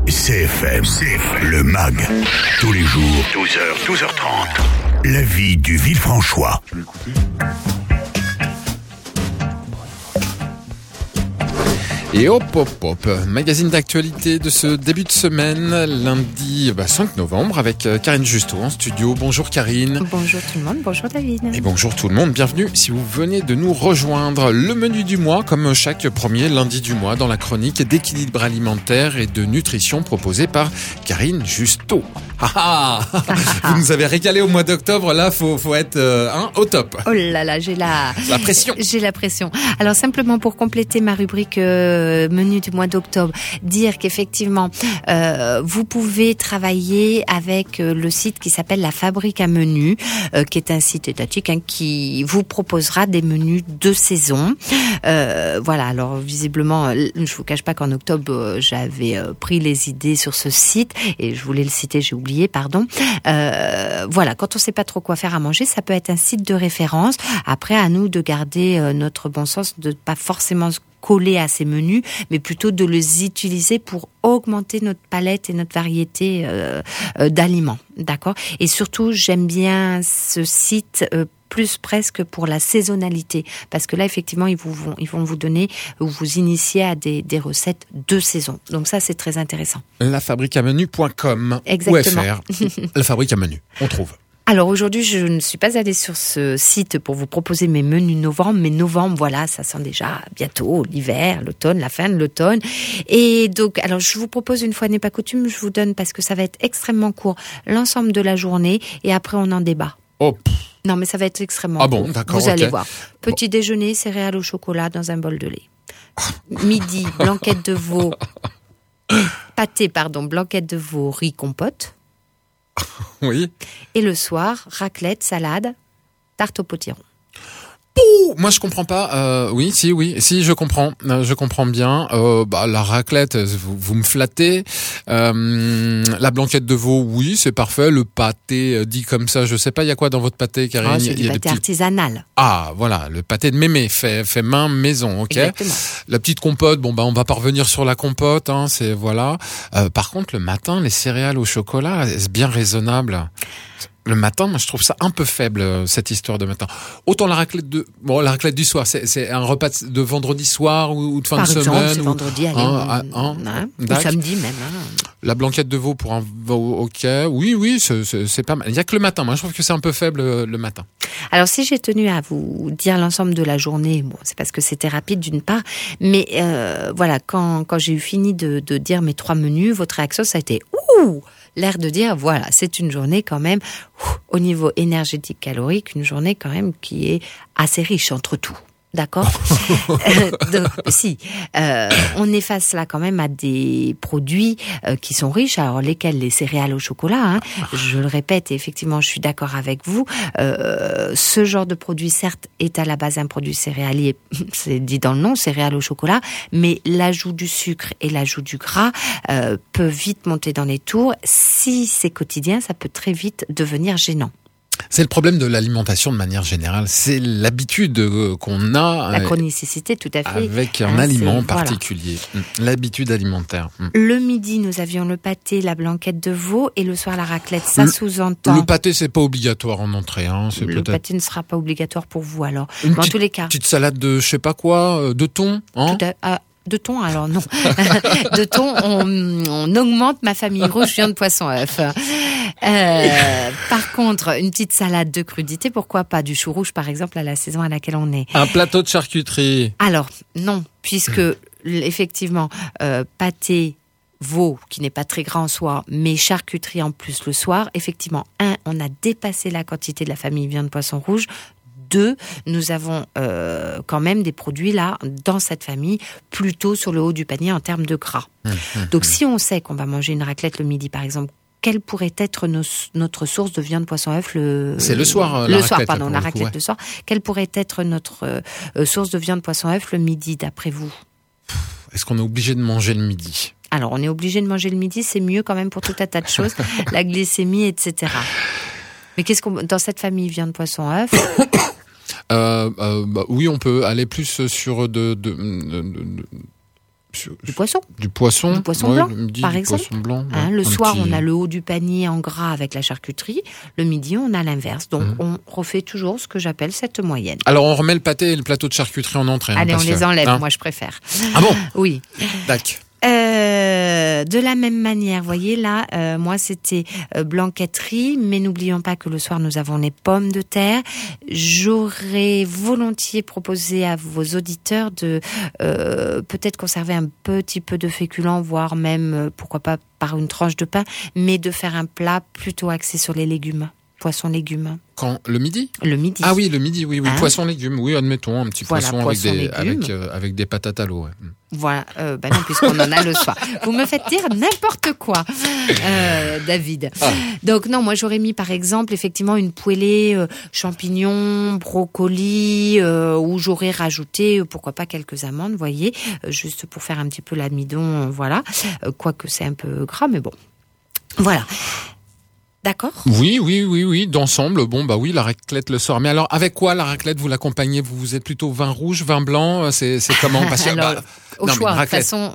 CFM, le MAG. Tous les jours, 12h, 12h30. La vie du Villefranchois. Je vais écouter. Et hop, magazine d'actualité de ce début de semaine, lundi 5 novembre, avec Karine Justeau en studio. Bonjour Karine. Bonjour tout le monde, bonjour David. Et bonjour tout le monde, bienvenue si vous venez de nous rejoindre. Le menu du mois, comme chaque premier lundi du mois, dans la chronique d'équilibre alimentaire et de nutrition proposée par Karine Justeau. Vous nous avez régalé au mois d'octobre, là faut être au top. Oh là là, j'ai la pression. J'ai la pression. Alors simplement pour compléter ma rubrique menu du mois d'octobre, dire qu'effectivement vous pouvez travailler avec le site qui s'appelle La Fabrique à Menus, qui est un site étatique qui vous proposera des menus de saison. Voilà, alors visiblement, je vous cache pas qu'en octobre j'avais pris les idées sur ce site et je voulais le citer, j'ai oublié, pardon. Voilà, quand on sait pas trop quoi faire à manger, ça peut être un site de référence. Après, à nous de garder notre bon sens, de pas forcément se coller à ces menus, mais plutôt de les utiliser pour augmenter notre palette et notre variété d'aliments, d'accord ? Et surtout, j'aime bien ce site plus presque pour la saisonnalité, parce que là, effectivement, ils vont vous donner, vous initier à des recettes de saison. Donc ça, c'est très intéressant. Lafabriqueamenu.com. Exactement. Ou FR. La Fabrique à Menu, on trouve. Alors aujourd'hui, je ne suis pas allée sur ce site pour vous proposer mes menus novembre, mais novembre, voilà, ça sent déjà bientôt l'hiver, l'automne, la fin de l'automne. Et donc, alors je vous propose, une fois n'est pas coutume, je vous donne, parce que ça va être extrêmement court, l'ensemble de la journée, et après on en débat. Oh. Non, mais ça va être extrêmement court. Bon, d'accord. Vous allez voir. Petit déjeuner, céréales au chocolat dans un bol de lait. Midi, blanquette de veau, blanquette de veau, riz, compote. Oui. Et le soir, raclette, salade, tarte au potiron. Moi je comprends pas. Oui, je comprends. Je comprends bien. La raclette, vous me flattez. La blanquette de veau, oui, c'est parfait. Le pâté dit comme ça, je sais pas, il y a quoi dans votre pâté, Karine? C'est du pâté artisanal. Ah, voilà, le pâté de mémé, fait main maison, ok. Exactement. La petite compote, on va pas revenir sur la compote, c'est voilà. Par contre, le matin, les céréales au chocolat, c'est bien raisonnable. Le matin, moi, je trouve ça un peu faible, cette histoire de matin. Autant la raclette du soir, c'est un repas de vendredi soir ou de fin de semaine. Par exemple, c'est vendredi, ou samedi même. La blanquette de veau pour un veau, ok. Oui, c'est pas mal. Il y a que le matin. Moi, je trouve que c'est un peu faible le matin. Alors, si j'ai tenu à vous dire l'ensemble de la journée, c'est parce que c'était rapide d'une part, mais voilà, quand j'ai eu fini de dire mes 3 menus, votre réaction, ça a été ouh, l'air de dire, voilà, c'est une journée quand même, au niveau énergétique calorique, une journée quand même qui est assez riche entre tout. D'accord. Donc, on est face là quand même à des produits qui sont riches. Alors lesquels? Les céréales au chocolat. Je le répète, et effectivement, je suis d'accord avec vous. Ce genre de produit, certes, est à la base un produit céréalier. C'est dit dans le nom, céréales au chocolat. Mais l'ajout du sucre et l'ajout du gras peut vite monter dans les tours. Si c'est quotidien, ça peut très vite devenir gênant. C'est le problème de l'alimentation de manière générale. C'est l'habitude qu'on a. La chronicité, tout à fait. Avec un aliment particulier. Voilà. L'habitude alimentaire. Le midi, nous avions le pâté, la blanquette de veau, et le soir, la raclette. Ça sous-entend. Le pâté, c'est pas obligatoire en entrée. Le pâté ne sera pas obligatoire pour vous, alors. En tous les cas. Petite salade de je sais pas quoi, de thon, de thon, alors non. De thon, on augmente ma famille rouge viande poisson œuf. Par contre, une petite salade de crudité, pourquoi pas du chou rouge par exemple à la saison à laquelle on est. Un plateau de charcuterie. Alors non, puisque effectivement pâté, veau qui n'est pas très grand en soi, mais charcuterie en plus le soir, effectivement, on a dépassé la quantité de la famille viande poisson rouge. 2, nous avons quand même des produits là, dans cette famille, plutôt sur le haut du panier en termes de gras. Donc si on sait qu'on va manger une raclette le midi par exemple, quelle pourrait être notre source de viande poisson œuf C'est le soir, la raclette le soir. Quelle pourrait être notre source de viande poisson œuf le midi d'après vous? Est-ce qu'on est obligé de manger le midi? Alors on est obligé de manger le midi, c'est mieux quand même pour tout un tas de choses, la glycémie, etc. Mais qu'est-ce qu'on dans cette famille viande poisson œuf? Oui, on peut aller plus sur Du poisson. Du poisson. Du poisson blanc, le midi, par du exemple. Poisson blanc, Le soir, petit... on a le haut du panier en gras avec la charcuterie. Le midi, on a l'inverse. Donc, on refait toujours ce que j'appelle cette moyenne. Alors, on remet le pâté et le plateau de charcuterie en entrée. Allez, on les enlève. Moi, je préfère. Ah bon? Oui. D'accord. De la même manière, voyez là, moi c'était blanqueterie, mais n'oublions pas que le soir nous avons les pommes de terre. J'aurais volontiers proposé à vos auditeurs de peut-être conserver un petit peu de féculents, voire même pourquoi pas par une tranche de pain, mais de faire un plat plutôt axé sur les légumes. Poisson légumes. Quand? Le midi? Le midi. Ah oui, le midi, oui. Poisson légumes, oui, admettons, un petit poisson avec des patates à l'eau. Ouais. Voilà, non, puisqu'on en a le soir. Vous me faites dire n'importe quoi, David. Donc non, moi j'aurais mis par exemple effectivement une poêlée champignons, brocolis, où j'aurais rajouté pourquoi pas quelques amandes, vous voyez, juste pour faire un petit peu l'amidon, voilà. Quoique c'est un peu gras, mais bon. Voilà. D'accord. Oui. D'ensemble, oui, la raclette le soir. Mais alors, avec quoi la raclette vous l'accompagnez? Vous êtes plutôt vin rouge, vin blanc? C'est comment? Parce que, alors, au choix. De toute façon,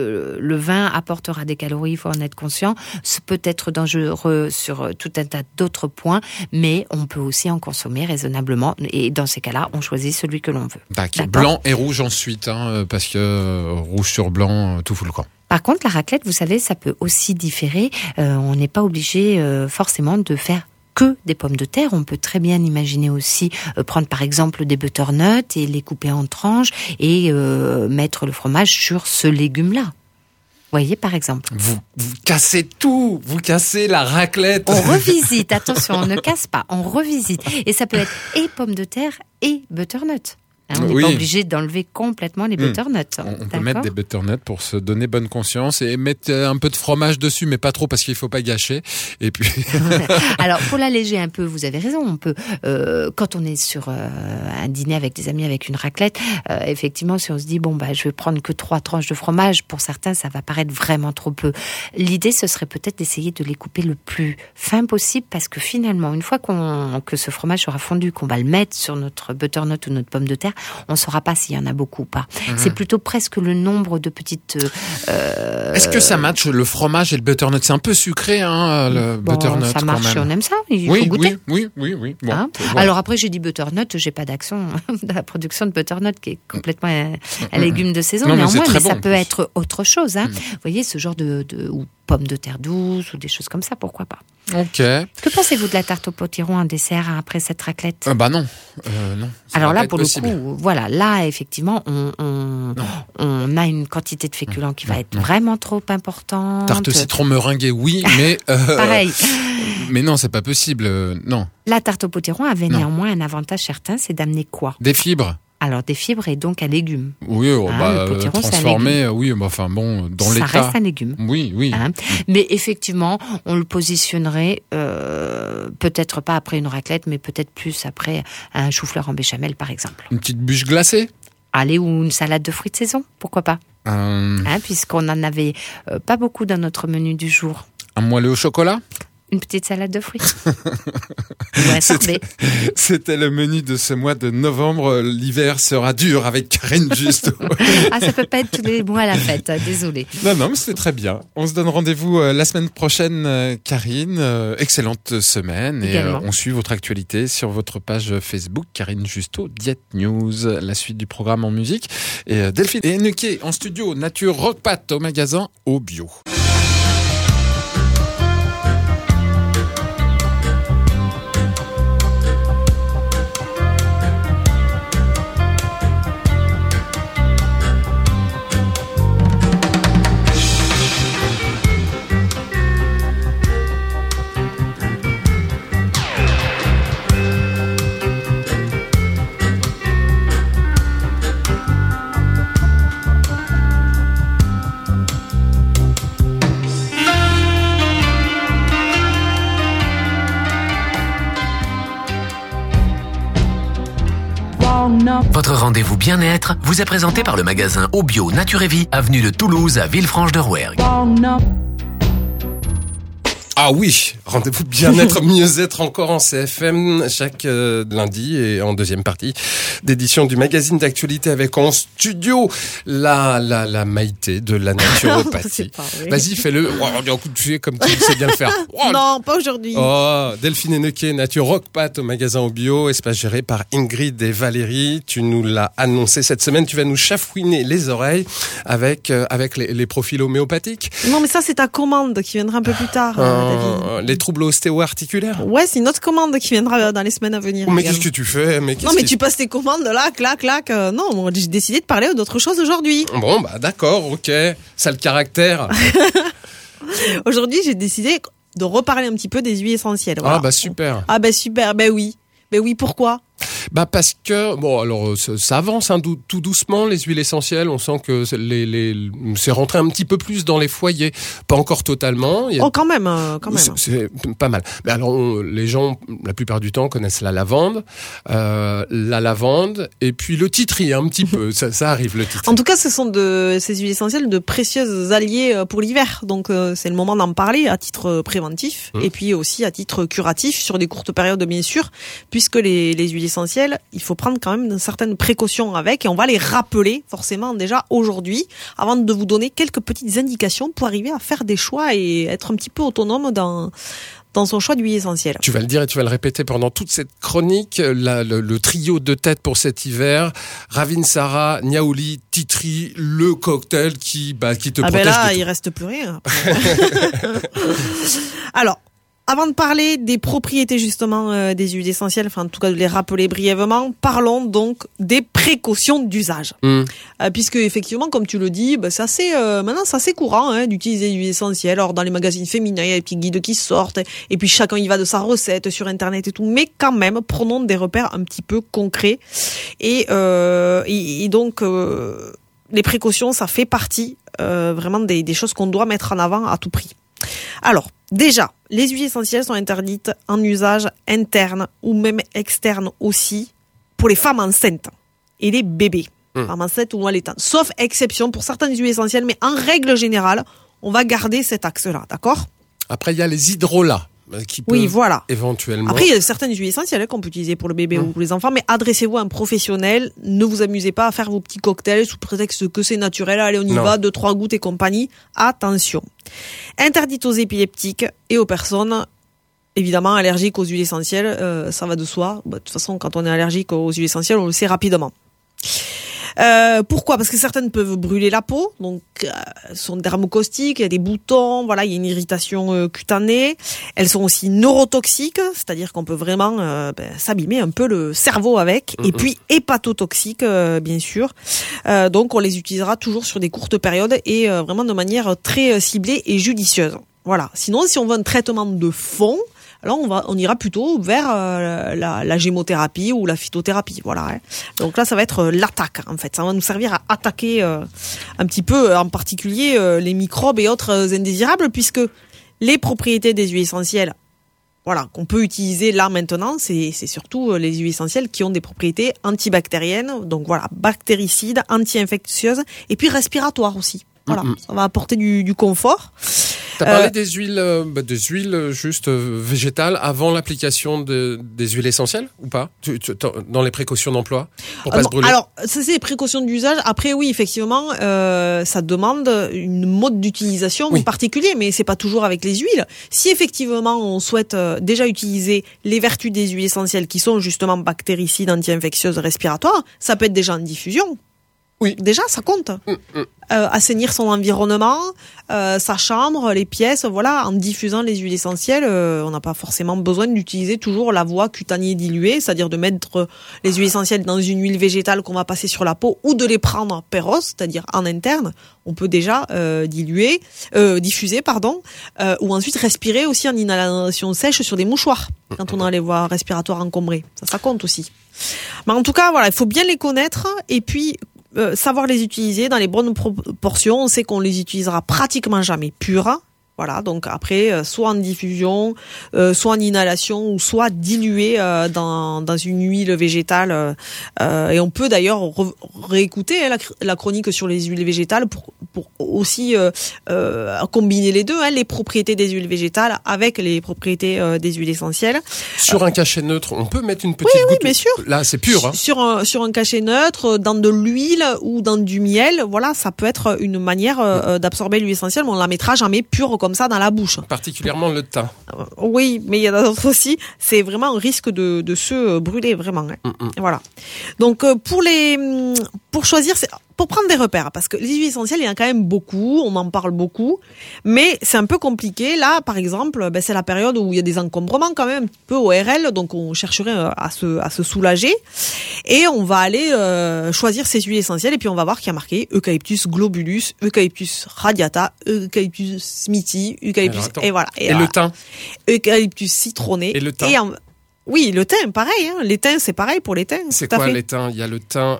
le vin apportera des calories, il faut en être conscient. Ce peut être dangereux sur tout un tas d'autres points, mais on peut aussi en consommer raisonnablement. Et dans ces cas-là, on choisit celui que l'on veut. D'accord. Blanc et rouge ensuite, parce que rouge sur blanc, tout fout le camp. Par contre, la raclette, vous savez, ça peut aussi différer. On n'est pas obligé forcément de faire que des pommes de terre. On peut très bien imaginer aussi prendre par exemple des butternuts et les couper en tranches et mettre le fromage sur ce légume-là. Voyez, par exemple. Vous cassez tout. Vous cassez la raclette. On revisite. Attention, on ne casse pas. On revisite. Et ça peut être et pommes de terre et butternut. On n'est pas obligé d'enlever complètement les butternuts. On peut mettre des butternuts pour se donner bonne conscience et mettre un peu de fromage dessus, mais pas trop parce qu'il faut pas gâcher. Et puis. Alors pour l'alléger un peu, vous avez raison. On peut, quand on est sur un dîner avec des amis avec une raclette, effectivement, si on se dit je vais prendre que 3 tranches de fromage, pour certains ça va paraître vraiment trop peu. L'idée ce serait peut-être d'essayer de les couper le plus fin possible parce que finalement, une fois que ce fromage sera fondu, qu'on va le mettre sur notre butternut ou notre pomme de terre, on ne saura pas s'il y en a beaucoup ou pas. C'est plutôt presque le nombre de petites... Est-ce que ça matche le fromage et le butternut? C'est un peu sucré, le butternut. Ça marche, quand même. On aime ça, il faut goûter. Oui. Bon, Alors après, j'ai dit butternut, j'ai pas d'action de la production de butternut qui est complètement un légume de saison. Non, néanmoins, mais bon, ça peut être autre chose. Vous voyez, ce genre de ou pommes de terre douces ou des choses comme ça, pourquoi pas. Ok. Que pensez-vous de la tarte au potiron en dessert après cette raclette? Non. Non. Alors là, pour possible. Le coup, voilà, là, effectivement, on a une quantité de féculents qui va être vraiment trop importante. Tarte au citron meringuée, oui, mais... Pareil. Mais non, c'est pas possible, non. La tarte au potiron avait néanmoins un avantage certain, c'est d'amener quoi? Des fibres. Alors, des fibres et donc un légume. Oui, le potiron, transformé, dans l'état. Ça reste un légume. Oui. Mais effectivement, on le positionnerait peut-être pas après une raclette, mais peut-être plus après un chou-fleur en béchamel, par exemple. Une petite bûche glacée? Allez, ou une salade de fruits de saison, pourquoi pas? Puisqu'on en avait pas beaucoup dans notre menu du jour. Un moelleux au chocolat? Une petite salade de fruits. C'était le menu de ce mois de novembre. L'hiver sera dur avec Karine Justo. Ça peut pas être tous les mois à la fête, désolé. Non, mais c'est très bien. On se donne rendez-vous la semaine prochaine, Karine. Excellente semaine. Également. Et on suit votre actualité sur votre page Facebook, Karine Justo, Diet News. La suite du programme en musique. Et Delphine et Nuké en studio, Nature Rock Pat au magasin Au Bio. Votre rendez-vous bien-être vous est présenté par le magasin Au Bio Nature et Vie, avenue de Toulouse à Villefranche-de-Rouergue. Ah oui, rendez-vous bien-être, mieux-être encore en CFM chaque lundi et en deuxième partie d'édition du magazine d'actualité avec en studio la Maïté de la naturopathie. Vas-y, fais-le. Oh, on dit un coup de fouet comme tu sais bien le faire. Oh, non, pas aujourd'hui. Oh, Delphine Hennequet, naturopathe au magasin au bio, espace géré par Ingrid et Valérie. Tu nous l'as annoncé cette semaine, tu vas nous chafouiner les oreilles avec les profils homéopathiques. Non, mais ça c'est ta commande qui viendra un peu plus tard. Les troubles ostéo-articulaires. Ouais, c'est une autre commande qui viendra dans les semaines à venir. Mais qu'est-ce que tu fais? Non, mais tu passes tes commandes là, clac. Non, moi, j'ai décidé de parler d'autre chose aujourd'hui. Bon, bah d'accord, ok. Ça le caractère. Aujourd'hui, j'ai décidé de reparler un petit peu des huiles essentielles. Voilà. Ah bah super. Ah bah super, bah oui. Ben oui, pourquoi? Bah parce que bon, alors ça avance tout doucement les huiles essentielles. On sent que c'est rentré un petit peu plus dans les foyers, pas encore totalement. Oh quand même. C'est pas mal. Mais alors les gens, la plupart du temps, connaissent la lavande et puis le titri un petit peu. ça arrive le titri. En tout cas, ce sont ces huiles essentielles de précieux alliés pour l'hiver. Donc c'est le moment d'en parler à titre préventif et puis aussi à titre curatif sur des courtes périodes bien sûr, puisque les huiles essentielles, il faut prendre quand même certaines précautions avec et on va les rappeler forcément déjà aujourd'hui avant de vous donner quelques petites indications pour arriver à faire des choix et être un petit peu autonome dans son choix d'huile essentielle. Tu vas le dire et tu vas le répéter pendant toute cette chronique, le trio de tête pour cet hiver, Ravinsara, Niaouli, Titri, le cocktail qui te protège ben là, de tout. Il reste plus rien. Alors, avant de parler des propriétés justement des huiles essentielles, enfin en tout cas de les rappeler brièvement, parlons donc des précautions d'usage. Puisque effectivement, comme tu le dis, maintenant c'est assez courant d'utiliser des huiles essentielles. Alors dans les magazines féminins, il y a des petits guides qui sortent, et puis chacun y va de sa recette sur internet et tout. Mais quand même, prenons des repères un petit peu concrets. Et donc les précautions, ça fait partie vraiment des choses qu'on doit mettre en avant à tout prix. Alors, déjà, les huiles essentielles sont interdites en usage interne ou même externe aussi pour les femmes enceintes et les bébés, femmes enceintes ou allaitantes. Sauf exception pour certaines huiles essentielles, mais en règle générale, on va garder cet axe-là, d'accord ? Après, il y a les hydrolats qui peuvent éventuellement... Après, il y a certaines huiles essentielles qu'on peut utiliser pour le bébé ou pour les enfants, mais adressez-vous à un professionnel. Ne vous amusez pas à faire vos petits cocktails sous prétexte que c'est naturel. Allez, on y va, 2-3 gouttes et compagnie. Attention. Interdite aux épileptiques et aux personnes évidemment allergiques aux huiles essentielles. Ça va de soi. De toute façon, quand on est allergique aux huiles essentielles, on le sait rapidement. Pourquoi ? Parce que certaines peuvent brûler la peau, donc sont dermocaustiques, il y a des boutons, voilà, il y a une irritation cutanée. Elles sont aussi neurotoxiques, c'est-à-dire qu'on peut vraiment s'abîmer un peu le cerveau avec. Et puis hépatotoxiques, bien sûr. Donc on les utilisera toujours sur des courtes périodes et vraiment de manière très ciblée et judicieuse. Voilà. Sinon, si on veut un traitement de fond, alors on ira plutôt vers la gémothérapie ou la phytothérapie, voilà. Donc là, ça va être l'attaque, en fait. Ça va nous servir à attaquer un petit peu, en particulier les microbes et autres indésirables, puisque les propriétés des huiles essentielles, voilà, qu'on peut utiliser là maintenant, c'est surtout les huiles essentielles qui ont des propriétés antibactériennes, donc voilà, bactéricides, anti-infectieuses, et puis respiratoires aussi. Voilà, ça va apporter du confort. T'as parlé des huiles juste végétales avant l'application des huiles essentielles ou pas dans les précautions d'emploi pour pas se brûler? Alors, ça c'est les précautions d'usage. Après, oui, effectivement, ça demande une mode d'utilisation particulier, mais c'est pas toujours avec les huiles. Si effectivement on souhaite déjà utiliser les vertus des huiles essentielles qui sont justement bactéricides, anti-infectieuses, respiratoires, ça peut être déjà en diffusion. Oui. Déjà, ça compte. Assainir son environnement, sa chambre, les pièces, voilà, en diffusant les huiles essentielles, on n'a pas forcément besoin d'utiliser toujours la voie cutanée diluée, c'est-à-dire de mettre les huiles essentielles dans une huile végétale qu'on va passer sur la peau ou de les prendre péros, c'est-à-dire en interne. On peut déjà diffuser, ou ensuite respirer aussi en inhalation sèche sur des mouchoirs quand on a les voies respiratoires encombrées. Ça compte aussi. Mais en tout cas, voilà, il faut bien les connaître et puis savoir les utiliser dans les bonnes proportions. On sait qu'on les utilisera pratiquement jamais pures. Voilà, donc après, soit en diffusion, soit en inhalation, ou soit dilué dans une huile végétale. Et on peut d'ailleurs réécouter la chronique sur les huiles végétales pour aussi combiner les deux, les propriétés des huiles végétales avec les propriétés des huiles essentielles. Sur un cachet neutre, on peut mettre une petite goutte. Oui, bien sûr. Là, c'est pur. Hein. Sur un cachet neutre, dans de l'huile ou dans du miel, voilà, ça peut être une manière d'absorber l'huile essentielle, mais on la mettra jamais pure comme ça dans la bouche. Particulièrement le thym. Oui, mais il y en a d'autres aussi. C'est vraiment un risque de se brûler, vraiment. Voilà. Donc, pour choisir, pour prendre des repères, parce que les huiles essentielles, il y en a quand même beaucoup, on en parle beaucoup, mais c'est un peu compliqué. Là, par exemple, c'est la période où il y a des encombrements quand même un petit peu ORL, donc on chercherait à se soulager, et on va aller choisir ces huiles essentielles, et puis on va voir qu'il y a marqué Eucalyptus globulus, Eucalyptus radiata, Eucalyptus smithii, Eucalyptus, et voilà. Et le thym. Eucalyptus citronné. Et le thym. Oui, le thym, pareil. Les thym, c'est pareil pour les thym. C'est quoi les thym? Il y a le thym,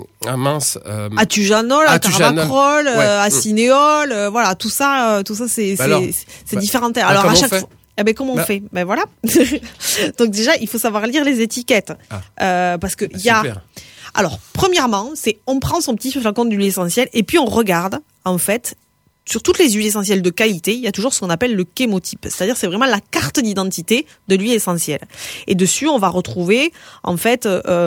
atujanol, carvacrol, acinéol, voilà, tout ça, c'est différent. Alors à chaque fois. Comment on fait? Voilà. Donc déjà, il faut savoir lire les étiquettes, parce que il y a. Alors, premièrement, on prend son petit flacon d'huile essentielle et puis on regarde, en fait. Sur toutes les huiles essentielles de qualité, il y a toujours ce qu'on appelle le chémotype, c'est-à-dire c'est vraiment la carte d'identité de l'huile essentielle. Et dessus, on va retrouver en fait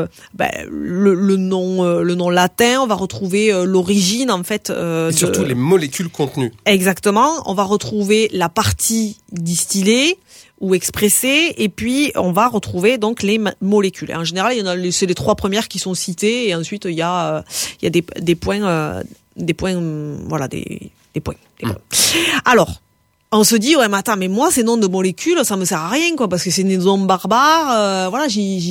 le nom latin, on va retrouver l'origine en fait. Et surtout les molécules contenues. Exactement, on va retrouver la partie distillée ou expressée, et puis on va retrouver donc les molécules. Et en général, c'est les 3 premières qui sont citées, et ensuite il y a des points, voilà des points. Alors, on se dit, mais attends, mais moi, ces noms de molécules, ça me sert à rien, quoi, parce que c'est des noms barbares, voilà,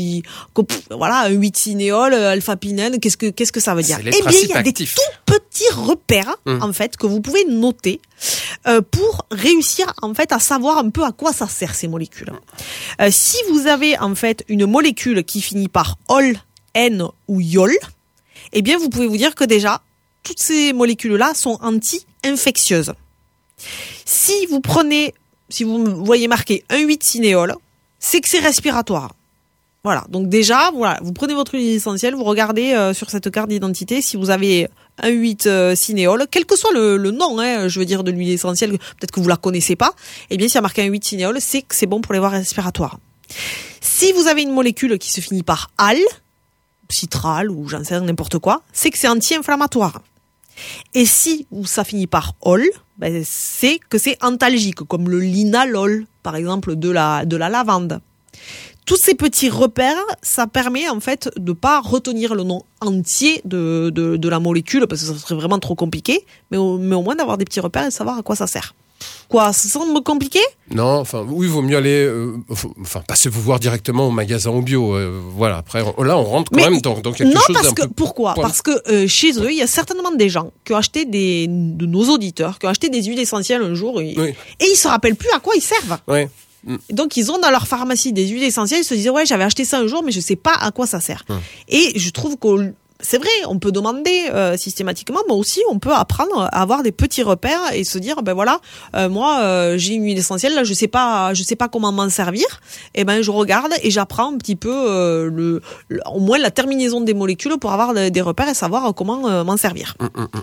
voilà, 8-cinéol, alpha-pinène, qu'est-ce que ça veut dire? Eh bien, il y a des tout petits repères, en fait, que vous pouvez noter, pour réussir, en fait, à savoir un peu à quoi ça sert, ces molécules. Si vous avez, en fait, une molécule qui finit par ol, N ou yol, eh bien, vous pouvez vous dire que déjà, toutes ces molécules-là sont anti-infectieuses. Si vous voyez marqué 1,8-cinéol, c'est que c'est respiratoire. Voilà. Donc déjà, voilà, vous prenez votre huile essentielle, vous regardez sur cette carte d'identité si vous avez 1,8-cinéol, quel que soit le nom, je veux dire, de l'huile essentielle, peut-être que vous la connaissez pas, eh bien, s'il y a marqué 1,8-cinéol, c'est que c'est bon pour les voies respiratoires. Si vous avez une molécule qui se finit par al, citral ou j'en sais n'importe quoi, c'est que c'est anti-inflammatoire. Et si ça finit par ol, c'est que c'est antalgique, comme le linalol, par exemple, de la lavande. Tous ces petits repères, ça permet en fait de pas retenir le nom entier de la molécule, parce que ça serait vraiment trop compliqué, mais au moins d'avoir des petits repères et de savoir à quoi ça sert. Quoi, ça semble compliqué? Non, enfin, oui, il vaut mieux aller, passez vous voir directement au magasin au bio. Voilà, après, là, on rentre quand même dans quelque chose d'un peu... Pourquoi? Parce que chez eux, il y a certainement des gens qui ont acheté de nos auditeurs, qui ont acheté des huiles essentielles un jour, et ils se rappellent plus à quoi ils servent. Oui. Donc ils ont dans leur pharmacie des huiles essentielles, ils se disent j'avais acheté ça un jour, mais je sais pas à quoi ça sert. Et je trouve que c'est vrai, on peut demander systématiquement, mais aussi on peut apprendre à avoir des petits repères et se dire moi j'ai une huile essentielle, là je sais pas comment m'en servir, et je regarde et j'apprends un petit peu au moins la terminaison des molécules pour avoir des repères et savoir comment m'en servir.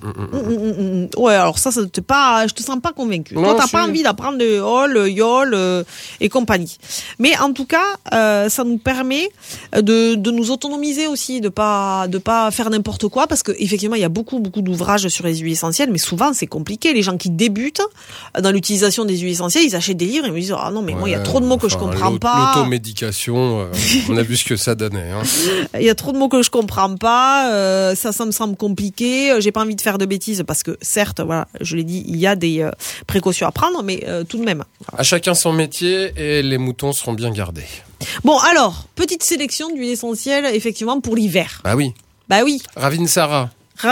Ouais, alors ça je te sens pas convaincu. Toi t'as pas envie d'apprendre de ol, yol et compagnie. Mais en tout cas, ça nous permet de nous autonomiser aussi, de pas faire n'importe quoi, parce que effectivement il y a beaucoup d'ouvrages sur les huiles essentielles, mais souvent c'est compliqué. Les gens qui débutent dans l'utilisation des huiles essentielles, ils achètent des livres et ils me disent non mais moi il y a trop de mots que je comprends pas. L'automédication, on a vu ce que ça donnait. Il y a trop de mots que je comprends pas, ça me semble compliqué. J'ai pas envie de faire de bêtises, parce que certes, voilà, je l'ai dit, il y a des précautions à prendre, mais tout de même. À chacun son métier et les moutons seront bien gardés. Bon alors, petite sélection d'huiles essentielles effectivement pour l'hiver. Ah oui. Bah oui. Ravinsara.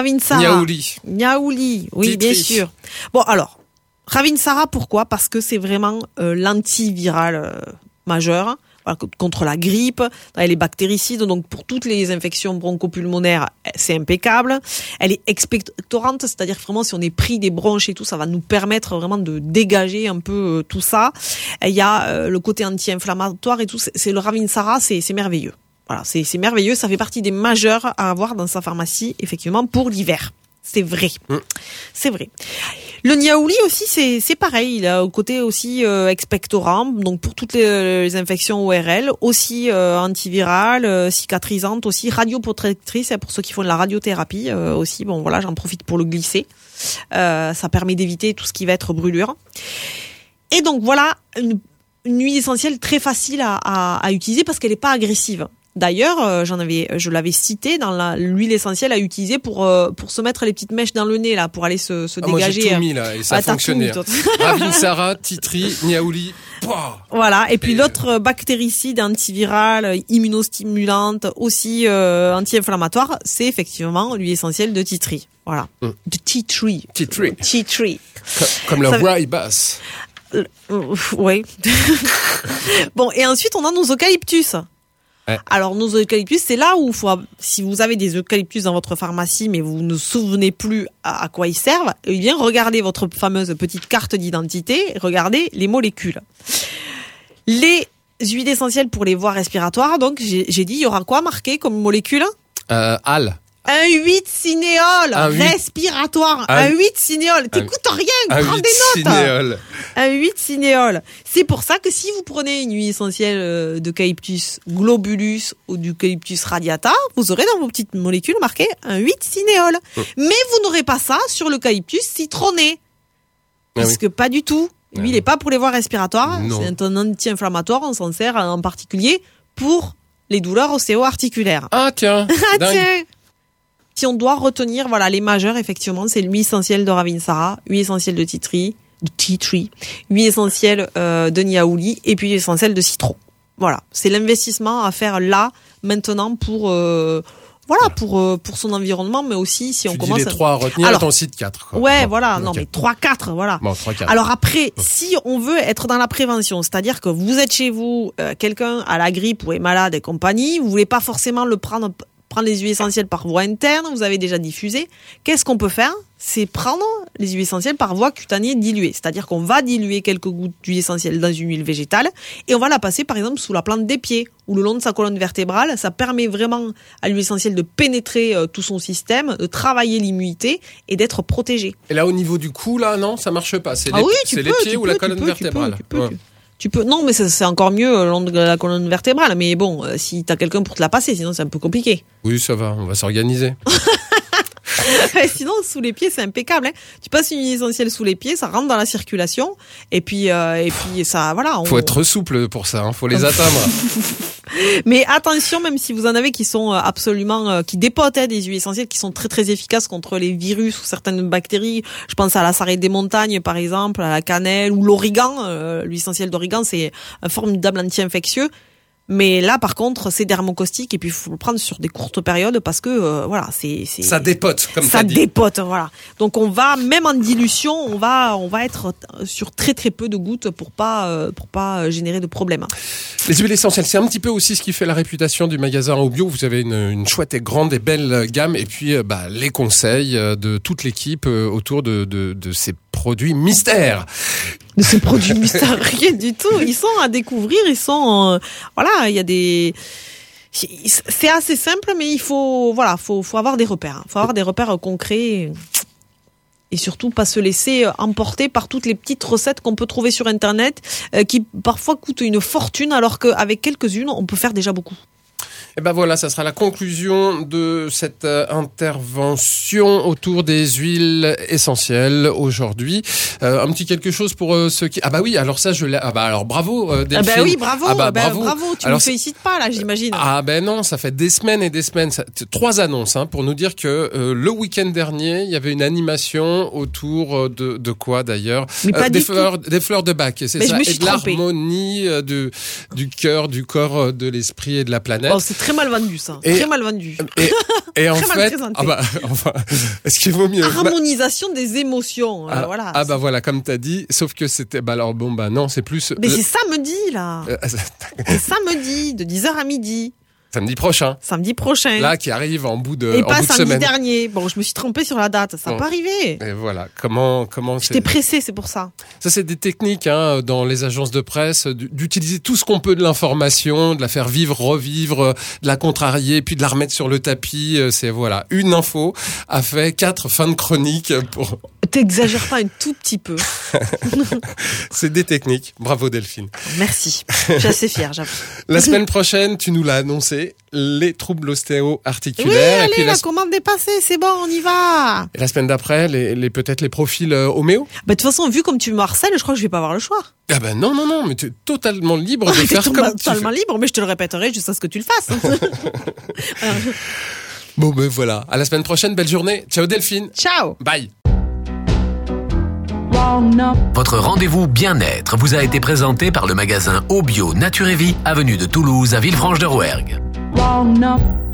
Niaouli. Oui, Titri. Bien sûr. Bon, alors, Ravinsara, pourquoi? Parce que c'est vraiment l'antiviral majeur. voilà, contre la grippe, elle est bactéricide, donc pour toutes les infections bronchopulmonaires, c'est impeccable. Elle est expectorante, c'est-à-dire vraiment si on est pris des bronches et tout, ça va nous permettre vraiment de dégager un peu tout ça. Il y a le côté anti-inflammatoire et tout, c'est le Ravinsara, c'est merveilleux. Voilà, c'est merveilleux, ça fait partie des majeurs à avoir dans sa pharmacie, effectivement, pour l'hiver. C'est vrai. C'est vrai. Le Niaouli aussi, c'est pareil. Il a un côté aussi expectorant, donc pour toutes les infections ORL, aussi antivirale, cicatrisante, aussi radioprotectrice, pour ceux qui font de la radiothérapie aussi. Bon, voilà, j'en profite pour le glisser. Ça permet d'éviter tout ce qui va être brûlure. Et donc voilà, une huile essentielle très facile à utiliser parce qu'elle n'est pas agressive. D'ailleurs, je l'avais cité dans l'huile essentielle à utiliser pour se mettre les petites mèches dans le nez là, pour aller se dégager. Moi j'ai tout mis là et ça a fonctionné. Ravinsara, Tea Tree, Niaouli. Voilà. Et puis l'autre bactéricide, antivirale, immunostimulante, aussi anti-inflammatoire, c'est effectivement l'huile essentielle de Tea Tree. Voilà. De Tea Tree. Tea Tree. Tea Tree. Comme le rooibos. Oui. Bon, et ensuite on a nos eucalyptus. Ouais. Alors nos eucalyptus, c'est là où si vous avez des eucalyptus dans votre pharmacie, mais vous ne vous souvenez plus à quoi ils servent, eh bien regardez votre fameuse petite carte d'identité, regardez les molécules. Les huiles essentielles pour les voies respiratoires, donc j'ai dit, il y aura quoi marqué comme molécule ? Al. Un 8-cinéole respiratoire. Un 8-cinéole. T'écoutes rien, prends des notes. Un 8-cinéole. C'est pour ça que si vous prenez une huile essentielle d'eucalyptus globulus ou d'eucalyptus radiata, vous aurez dans vos petites molécules marqué un 8-cinéole. Mais vous n'aurez pas ça sur l'eucalyptus citronné. Puisque pas du tout. Lui, il n'est pas pour les voies respiratoires. Non. C'est un anti-inflammatoire. On s'en sert en particulier pour les douleurs ostéo-articulaires. Ah tiens. Tiens. Si on doit retenir, voilà, les majeurs, effectivement, c'est l'huile essentielle de Ravinsara, huile essentielle de Tea Tree, huile essentielle de Niaouli, et puis l'huile essentielle de citron. Voilà, c'est l'investissement à faire là, maintenant, pour son environnement, mais aussi si on commence. Tu dis les 3 à retenir, alors, ton site 4. Quoi. Ouais, voilà, non, mais 3-4, voilà. Bon, 3-4. Alors après, si on veut être dans la prévention, c'est-à-dire que vous êtes chez vous, quelqu'un a la grippe ou est malade et compagnie, vous voulez pas forcément le prendre les huiles essentielles par voie interne, vous avez déjà diffusé. Qu'est-ce qu'on peut faire ? C'est prendre les huiles essentielles par voie cutanée diluée. C'est-à-dire qu'on va diluer quelques gouttes d'huile essentielle dans une huile végétale et on va la passer par exemple sous la plante des pieds ou le long de sa colonne vertébrale. Ça permet vraiment à l'huile essentielle de pénétrer tout son système, de travailler l'immunité et d'être protégé. Et là au niveau du cou, là, non, ça marche pas. C'est les pieds ou la colonne vertébrale. Tu peux, non, mais c'est encore mieux le long de la colonne vertébrale. Mais bon, si t'as quelqu'un pour te la passer, sinon c'est un peu compliqué. Oui, ça va, on va s'organiser. Sinon, sous les pieds, c'est impeccable. Hein. Tu passes une huile essentielle sous les pieds, ça rentre dans la circulation, et puis ça, voilà. Faut être souple pour ça, hein, faut les atteindre. Mais attention, même si vous en avez qui sont absolument, qui dépotent des huiles essentielles, qui sont très très efficaces contre les virus ou certaines bactéries. Je pense à la sarrette des montagnes, par exemple, à la cannelle ou l'origan. L'huile essentielle d'origan, c'est un formidable anti-infectieux. Mais là, par contre, c'est dermocaustique et puis il faut le prendre sur des courtes périodes parce que voilà, c'est ça dépote comme ça dépote, voilà. Donc on va même en dilution, on va être sur très très peu de gouttes pour pas générer de problèmes. Les huiles essentielles, c'est un petit peu aussi ce qui fait la réputation du magasin au bio. Vous avez une chouette et grande et belle gamme et puis les conseils de toute l'équipe autour de ces produits mystères. De ces produits mystères, rien du tout. Ils sont à découvrir, ils sont voilà, il y a des c'est assez simple mais il faut avoir des repères. Faut avoir des repères concrets et surtout pas se laisser emporter par toutes les petites recettes qu'on peut trouver sur internet qui parfois coûtent une fortune alors qu'avec quelques-unes, on peut faire déjà beaucoup. Et ben voilà, ça sera la conclusion de cette intervention autour des huiles essentielles aujourd'hui. Un petit quelque chose pour ceux qui... Ah bah oui, alors ça je l'ai... Ah bah alors bravo Delphine. Ah bah oui, bravo. Ah bah bravo. Tu me félicites pas là, j'imagine. Ah ben non, ça fait des semaines et des semaines. 3 annonces pour nous dire que le week-end dernier, il y avait une animation autour de quoi d'ailleurs ? Des fleurs de Bach, c'est ça. Et de l'harmonie du cœur, du corps, de l'esprit et de la planète. Oh, c'est Très mal vendu, ça. Et- Très mal vendu. Et en Très mal fait, présenté. enfin, est-ce qu'il vaut mieux? Harmonisation des émotions. Ah, Voilà. ah bah voilà, comme t'as dit, sauf que c'était, non, c'est plus. Mais c'est samedi, là. C'est samedi, de 10h à midi. Samedi prochain. Samedi prochain. Là, qui arrive en bout de, Et en pas bout de samedi semaine. dernier. Bon, je me suis trompée sur la date. Ça Bon. peut arriver. Et voilà, comment J'étais pressée, c'est pour ça. Ça, c'est des techniques hein, dans les agences de presse, d'utiliser tout ce qu'on peut de l'information, de la faire vivre, revivre, de la contrarier, puis de la remettre sur le tapis. C'est voilà, une info a fait 4 fins de chronique pour. T'exagères pas un tout petit peu. C'est des techniques. Bravo Delphine. Merci. Je suis assez fière, j'avoue. La semaine prochaine, tu nous l'as annoncé, les troubles ostéo-articulaires. Oui, et allez, puis la commande est passée, c'est bon, on y va. et la semaine d'après, peut-être les profils homéo. Bah, de toute façon, vu comme tu me harcèles, je crois que je vais pas avoir le choix. Ah ben non, mais tu es totalement libre de T'es faire comme tu fais. totalement libre, mais je te le répéterai jusqu'à ce que tu le fasses. Bon ben voilà, à la semaine prochaine, belle journée. Ciao Delphine. Ciao. Bye. Votre rendez-vous bien-être vous a été présenté par le magasin Obio Nature et Vie, avenue de Toulouse à Villefranche-de-Rouergue. Walnut.